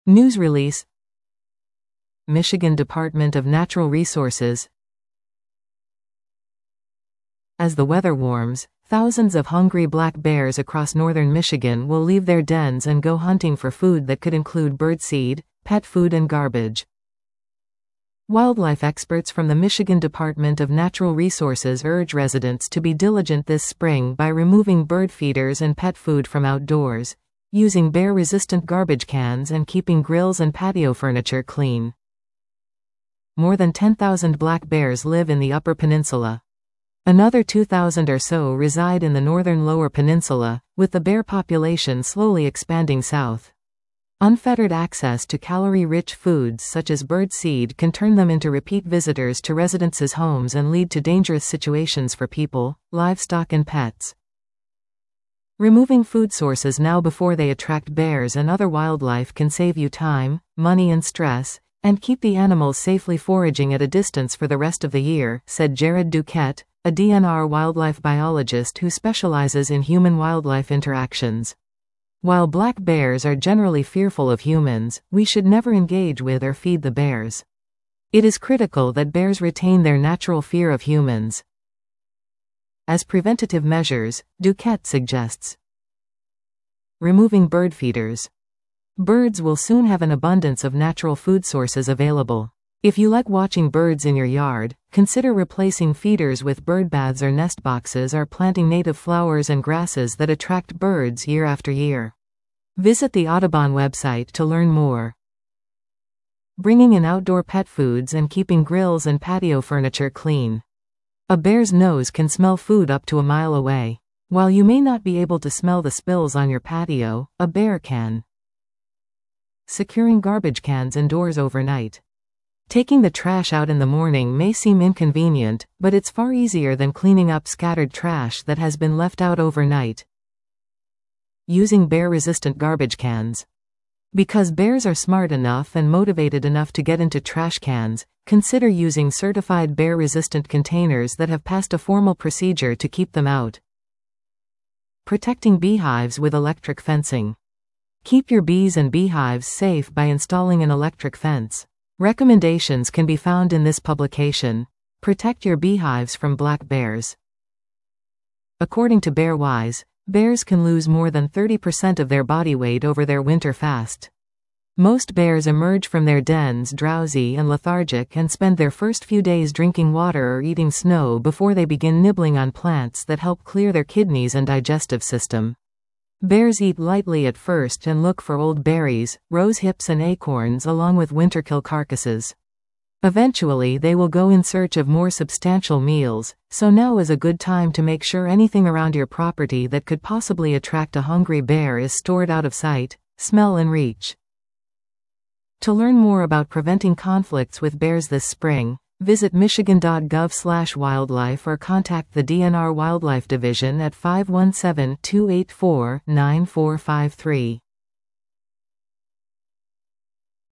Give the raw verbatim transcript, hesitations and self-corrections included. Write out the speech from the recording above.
News release. Michigan Department of Natural Resources. As the weather warms, thousands of hungry black bears across northern Michigan will leave their dens and go hunting for food that could include birdseed, pet food and garbage. Wildlife experts from the Michigan Department of Natural Resources urge residents to be diligent this spring by removing bird feeders and pet food from outdoors, using bear-resistant garbage cans and keeping grills and patio furniture clean. More than ten thousand black bears live in the Upper Peninsula. Another two thousand or so reside in the northern Lower Peninsula, with the bear population slowly expanding south. Unfettered access to calorie-rich foods such as bird seed can turn them into repeat visitors to residents' homes and lead to dangerous situations for people, livestock and pets. Removing food sources now before they attract bears and other wildlife can save you time, money and stress, and keep the animals safely foraging at a distance for the rest of the year, said Jared Duquette, a D N R wildlife biologist who specializes in human-wildlife interactions. While black bears are generally fearful of humans, we should never engage with or feed the bears. It is critical that bears retain their natural fear of humans. As preventative measures, Duquette suggests removing bird feeders. Birds will soon have an abundance of natural food sources available. If you like watching birds in your yard, consider replacing feeders with bird baths or nest boxes or planting native flowers and grasses that attract birds year after year. Visit the Audubon website to learn more. Bringing in outdoor pet foods and keeping grills and patio furniture clean. A bear's nose can smell food up to a mile away. While you may not be able to smell the spills on your patio, a bear can. Securing garbage cans indoors overnight. Taking the trash out in the morning may seem inconvenient, but it's far easier than cleaning up scattered trash that has been left out overnight. Using bear-resistant garbage cans. Because bears are smart enough and motivated enough to get into trash cans, consider using certified bear-resistant containers that have passed a formal procedure to keep them out. Protecting beehives with electric fencing. Keep your bees and beehives safe by installing an electric fence. Recommendations can be found in this publication. Protect your beehives from black bears. According to BearWise, bears can lose more than thirty percent of their body weight over their winter fast. Most bears emerge from their dens drowsy and lethargic and spend their first few days drinking water or eating snow before they begin nibbling on plants that help clear their kidneys and digestive system. Bears eat lightly at first and look for old berries, rose hips and acorns along with winterkill carcasses. Eventually they will go in search of more substantial meals, so now is a good time to make sure anything around your property that could possibly attract a hungry bear is stored out of sight, smell and reach. To learn more about preventing conflicts with bears this spring, visit michigan dot gov slash wildlife or contact the D N R Wildlife Division at five one seven, two eight four, nine four five three.